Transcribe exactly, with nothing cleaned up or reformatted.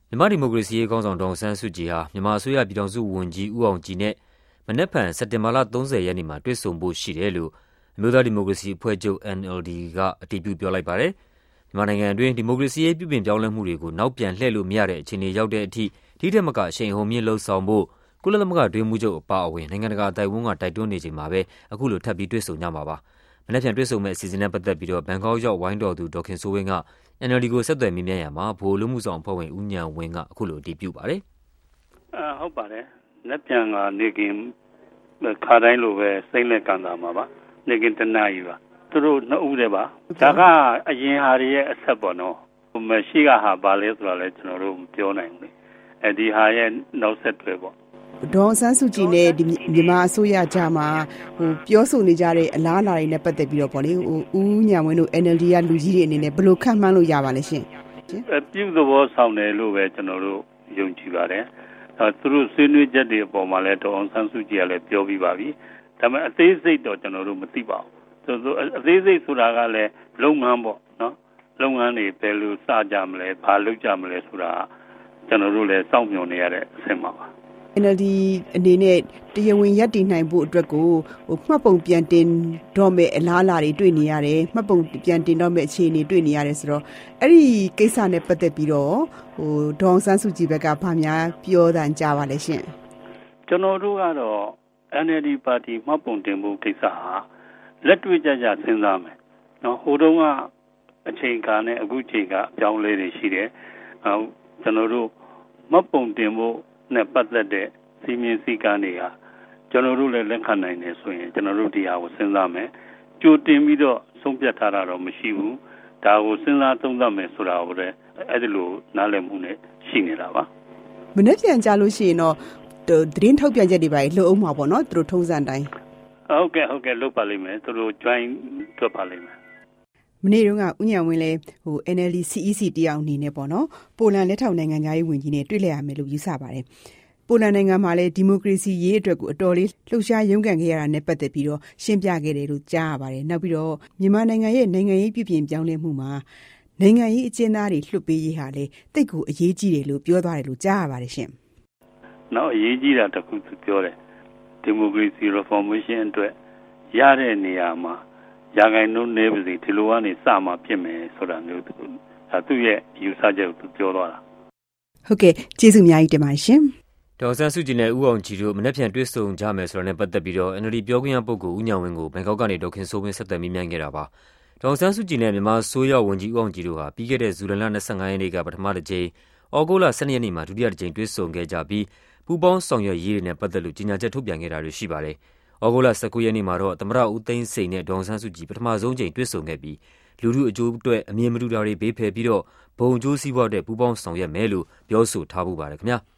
မြန်မာဒီမိုကရေစီရေးခေါင်းဆောင်ဒေါ်အောင်ဆန်းစုကြည်ဟာမြန်မာအစိုးရပြည်ထောင်စုဝန်ကြီးဦးအောင်ကြည်နဲ့မနက်ဖြန်စက်တင်ဘာလ၃၀ရက်နေ့မှာတွေ့ဆုံဖို့ရှိတယ်လို့အမျိုးသားဒီမိုကရေစီအဖွဲ့ချုပ် N L D ကအတည်ပြုပြောလိုက်ပါတယ်။မြန်မာနိုင်ငံအတွင်းဒီမိုကရေစီရေးပြုပြင်ပြောင်းလဲမှုတွေကိုနောက်ပြန်လှည့်လို့မရတဲ့အခြေအနေရောက်တဲ့အထိဒီထက်မကအရှိန်အဟုန်မြင့်လှုံ့ဆော်ဖို့ကုလသမဂ္ဂတွင်းမှုချုပ်အပါအဝင်နိုင်ငံတကာအတိုင်းအဝန်ကတိုက်တွန်းနေချိန်မှာပဲအခုလိုထပ်ပြီးတွေ့ဆုံကြမှာပါ။မနက်ဖြန်တွေ့ဆုံမဲ့အစီအစဉ်နဲ့ပတ်သက်ပြီးတော့ဘန်ကောက်ရောက်ဝိုင်းတော်သူဒေါခင်စိုးဝင်းက N L D ကိုဆက်သွယ်မေးမြန်းရမှာဗိုလ်လူမှုဆောင်အဖွဲ့ဝင်ဦးဉာဏ်ဝင်းကအခုလိုအတည်ပြုပါတယ်။အာဟုတ်ပါတယ်။လက်ပြန်ကနေကင်ခါတိုင်းလိုပဲစိမ့်လက်ကံတာမှာပါ။နေကင်တနာကြီးပါ။သူတို့နှစ်ဦးတည်းပါ။ဒါကအရင်ဟာတွေရဲ့အဆက်ပေါ့နော်။မရှိကဟာပါလဲဆိုတော့လဲကျွန်တော်တို့မပြောနိုင်ဘူးလေ။အဲဒီဟာရဲ့နောက်ဆက်တွဲပေါ့ဒေါ်ဆန်းစုကြည်နဲ့ဒီမြန်မာအစိုးရကြားမှာဟိုပြောဆိုနေကြတဲ့အလားအလာတွေနဲ့ပတ်သက်ပြီးတော့ပေါ့လေဟိုဦးညံဝင်းတို့ N L D ကလူကြီးတွေအနေနဲ့ဘယ်လိုခန့်မှန်းလို့ရပါလဲရှင်။ပြုသဘောဆောင်တယ်လို့ပဲကျွန်တော်တို့ယုံကြည်ပါတယ်။အဲသူတို့ဆွေးနွေးချက်တွေအပေါ်မှာလည်းဒေါ်အောင်ဆန်းစုကြည်ကလည်းပြောပြီးပါပြီ။ဒါပေမဲ့အသေးစိတ်တော့ကျွန်တော်တို့မသိပါဘူး။သူအသေးစိတ်ဆိုတာကလည်းလုပ်ငန်းပေါ့နော်။လုပ်ငန်းတွေဘယ်လိုစကြမလဲဘာလုပ်ကြမလဲဆိုတာကျွန်တော်တို့လည်းစောင့်မျှော်နေရတဲ့အဆင့်ပါပါ N L D အနေနဲ့တရားဝင်ရပ်တည်နိုင်ဖို့အတွက်ကိုဟိုမှတ်ပုံပြန်တင်တော့မဲ့အလားအလာတွေတွေ့နေရတယ်မှတ်ပုံပြန်တင်တော့မဲ့အခြေအနေတွေ့နေရတယ်ဆိုတော့အဲ့ဒီကိစ္စနဲ့ပတ်သက်ပြီးတော့ဟိုဒေါအောင်ဆန်းစုကြည်ဘက်ကဗာများပြောတန်ကြပါလဲရှင်ကျွန်တော်တို့ကတော့ N L D ပါတီမှတ်ပုံတင်ဖို့ကိစ္စဟာလက်တွေ့ကြကြစဉ်းစားမယ်နော်ဟိုတုန်းကအချိန်ကာနဲ့အခုချိန်ကအပြောင်းလဲတွေရှိတယ်အဲကျွန်တော်တို့မှတ်ပုံတင်ဖို့နဲ့ပတ်သက်တဲ့စီမင်းစည်းကမ်းတွေဟာကျွန်တော်တို့လည်းလက်ခံနိုင်တယ်ဆိုရင်ကျွန်တော်တို့ဒီဟာကိုစဉ်းစားမယ်ကြိုတင်ပြီးတော့ဆုံးဖြတ်ထားတာတော့မရှိဘူးဒါကိုစဉ်းစားသုံးသပ်မယ်ဆိုတာကိုလည်းအဲ့ဒီလိုနားလည်မှုနဲ့ရှိနေတာပါမနေ့ပြန်ကြလို့ရှိရင်တော့သတင်းထုတ်ပြန်ချက်တွေပါလှုပ်အောင်မှာပေါ့နော်သူတို့ထုံးစံတိုင်းဟုတ်ကဲ့ဟုတ်ကဲ့လုပ်ပါလိမ့်မယ်သူတို့ join ထွက်ပါလိမ့်မယ်မနေ့တုန်းကဦးညံဝင်းလဲဟို N L D C E C တယောက်အနေနဲ့ပေါ့နော်ပိုလန်လက်ထောက်နိုင်ငံသားရေးဝန်ကြီးနဲ့တွေ့လဲရမယ်လို့ယူဆပါတယ်ပိုလန်နိုင်ငံမှာလည်းဒီမိုကရေစီရေးအတွက်ကိုအတော်လေးလှုပ်ရှားရုန်းကန်ခဲ့ရတာနဲ့ပတ်သက်ပြီးတော့ရှင်းပြခဲ့တယ်လို့ကြားရပါတယ်နောက်ပြီးတော့မြန်မာနိုင်ငံရဲ့နိုင်ငံရေးပြုပြင်ပြောင်းလဲမှုမှာနိုင်ငံရေးအကျဉ်းသားတွေလွှတ်ပေးရေးဟာလေတိတ်ကိုအရေးကြီးတယ်လို့ပြောသွားတယ်လို့ကြားရပါတယ်ရှင်နောက်အရေးကြီးတာတခုသူပြောတယ်ဒီမိုကရေစီ reformation အတွက်ရတဲ့နေရာမှာရာဂိုင်နှုန်းနေပါစေဒီလိုကနေစမှဖြစ်မယ်ဆိုတာမျိုးသူဒါသူ့ရဲ့ယူဆချက်ကိုသူပြောသွားတာဟုတ်ကဲ့ကျေးဇူးအများကြီးတင်ပါတယ်ရှင်ဒေါ်ဆန်းစုကြည်နဲ့ဦးအောင်ကြည်တို့မနေ့ပြန်တွေ့ဆုံကြမယ်ဆိုတာနဲ့ပတ်သက်ပြီးတော့ N L D ပြောခွင့်ရပုဂ္ဂိုလ်ဦးညံဝင်းကိုဘန်ကောက်ကနေဒေါခင်စိုးဝင်းဆက်သွယ်မေးမြန်းခဲ့တာပါဒေါ်ဆန်းစုကြည်နဲ့မြန်မာဆိုးရဝန်ကြီးဦးအောင်ကြည်တို့ဟာပြီးခဲ့တဲ့ဇူလိုင်လ၂၅ရက်နေ့ကပထမတစ်ကြိမ်ဩဂုတ်လ၁၂ရက်နေ့မှာဒုတိယတစ်ကြိမ်တွေ့ဆုံခဲ့ကြပြီးပူးပေါင်းဆောင်ရွက်ရေးတွေနဲ့ပတ်သက်လို့ကြေညာချက်ထုတ်ပြန်ခဲ့တာတွေရှိပါတယ်ဩဂုတ်လ၁၉ရက်နေ့မှာတော့သမ္မတဦးသိန်းစိန်နဲ့ဒေါ်ဆန်းစုကြည်ပထမဆုံးကြိမ်တွေ့ဆုံခဲ့ပြီးလူထုအကျိုးအတွက်အမြင်မတူတာတွေဘေးဖယ်ပြီးတော့ဘုံအကျိုးစီးပွားတဲ့ပူးပေါင်းဆောင်ရွက်မယ်လို့ပြောဆိုထားမှုပါတယ်ခင်ဗျာ